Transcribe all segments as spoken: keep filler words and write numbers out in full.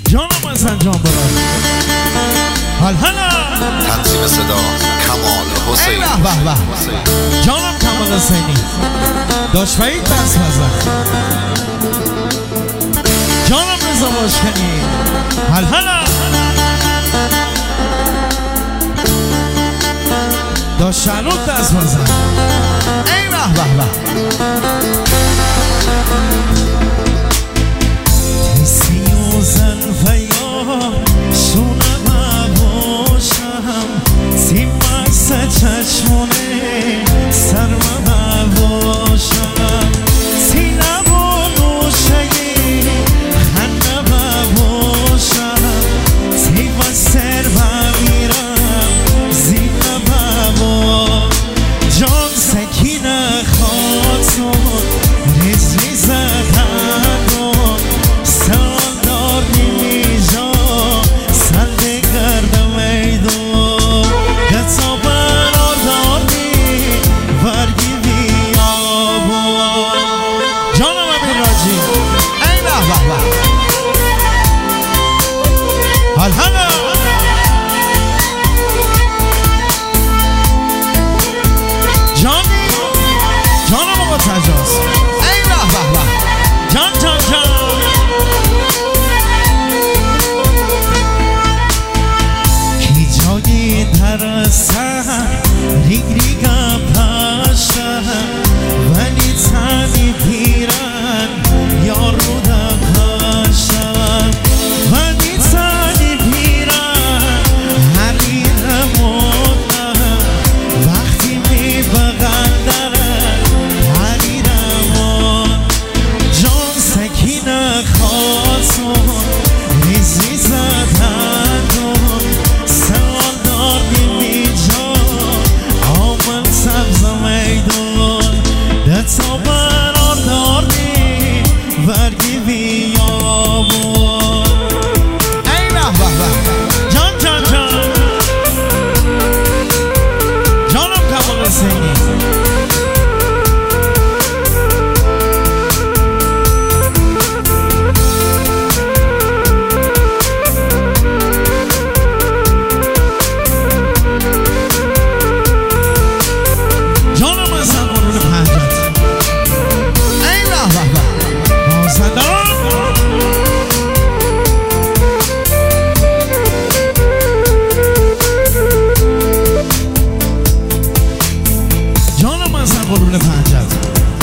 جانم از انجام برای حال حالا تنظیم صدا کمال حسین. ای به به به جانم کمال حسینی داشت فرید دست بزن. جانم رضا باشکنی حال حالا داشت شنود دست بزن. ای به به به تیسی و زنفیا شونه باشم سیمست چشمونه سرمه باشم سینه و نوشگی خنده باشم سیب سر بمیرم زینه بابا جان سکینه خاتون رزی زدن سال دار نیجا سلده گردم ایدو دستا برار داری برگی بیابو جانم امیر راجی ای به به به حال حالا جانی جانم آقا تجاز ای به به به جان جان جان کی جایی درستن ریگ ریگم پشتن ولی تنی پیرن یار رودم پشتن ولی تنی پیرن حریرم مدن وقتی می بغندرن حریرم جان سکینه خاتون ریزی زدن سال داردیم اینجا آمن سبز میدون دتا برار داری برگی بیابون ای به به به جان جان جان جانم کمال حسینی جانم از قرون پنجت ای به به به مازندران جانم از قرون پنجت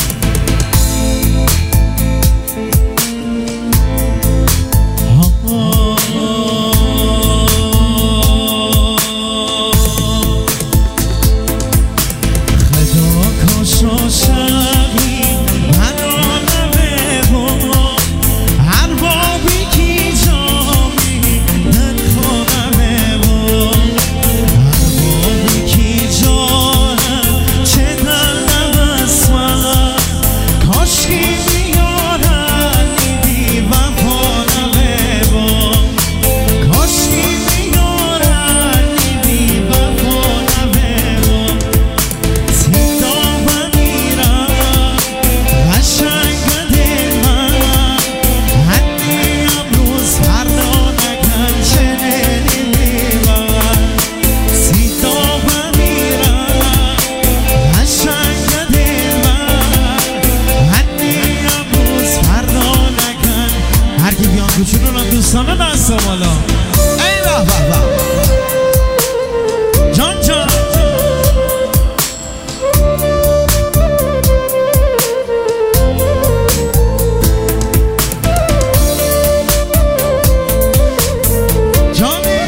دوستانه دست بالا ای به به به جان جان جانی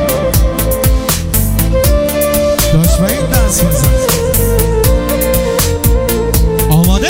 داشت باید دست بزن آماده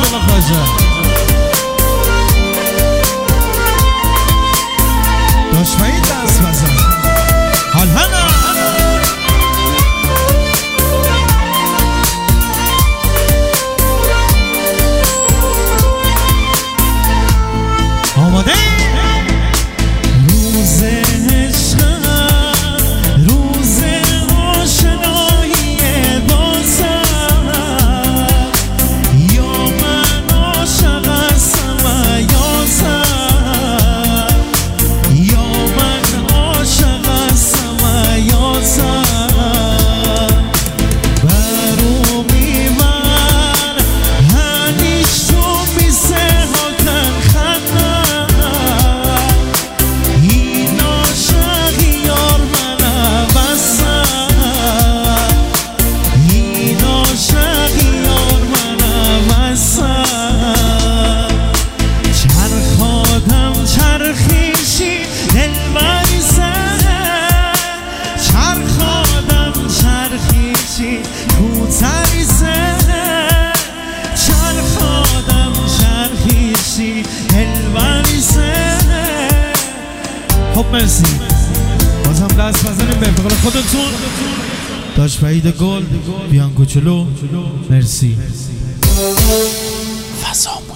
آقا خواجه داشمایی دست بزن حال هنه آماده روز عشق روز آشنایی بازم یا من عاشق هستم یازم یا من عاشق هستم یازم برو میمن هنیش تو میسه هاکن خندم این عاشقی یار منم هستم این عاشقی یار منم هستم چرخادم چرخیشی دلبری سر چرخادم چرخیشی کوتری سر چرخادم چرخیشی دلبری سر خب مرسی بازم دست بزنیم به بقول خودتون داشت وحید گل بیان کوچولو مرسی فضا